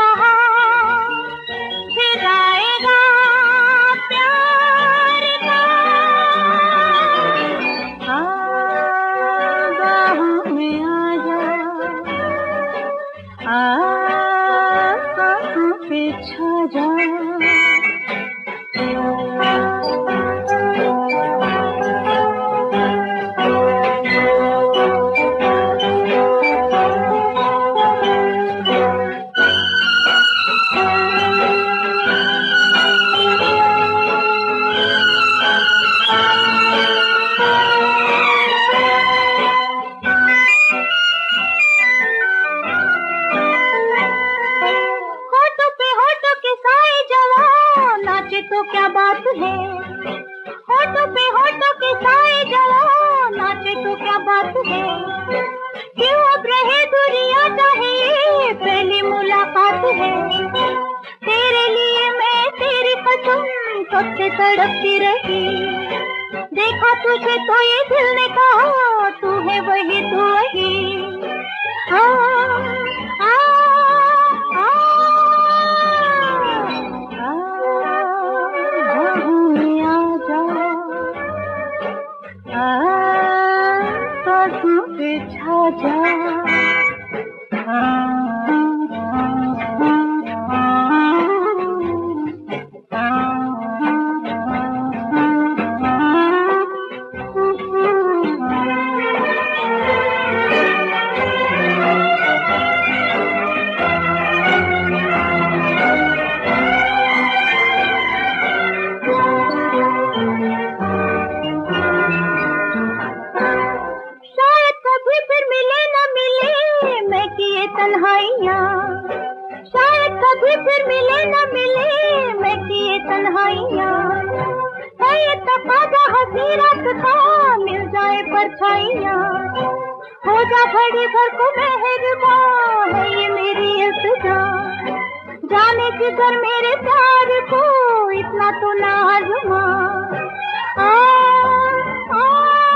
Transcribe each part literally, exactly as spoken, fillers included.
कहाँ फिर आएगा प्यार का। आ बाहों में आ जा, आ सांसों पे छा जा। तो क्या बात है, होठों पे होठों के साए जवां नाचे तो क्या बात है। क्यों अब रहे दूरियां, चाहे पहली मुलाकात है। तेरे लिए मैं तेरी कसम कब से तड़पती रही। देखा तुझे तो ये दिल ने कहा तू है वही तू वही। हाँ छा जा। तन्हाइयाँ शायद कभी फिर मिले न मिले, मैं किए तन्हाइयाँ। ये तकाज़ा हंसी रात का मिल जाए परछाइयाँ। हो जा घड़ी भर को मेहरबान है ये मेरी इल्तिजा। जाने जिधर मेरे प्यार को इतना तो ना आज़मा। आ आ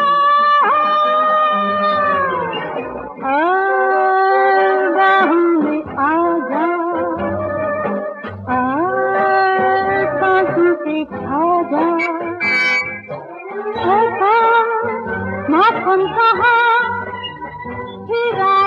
आ आ माखन कहाँ फिर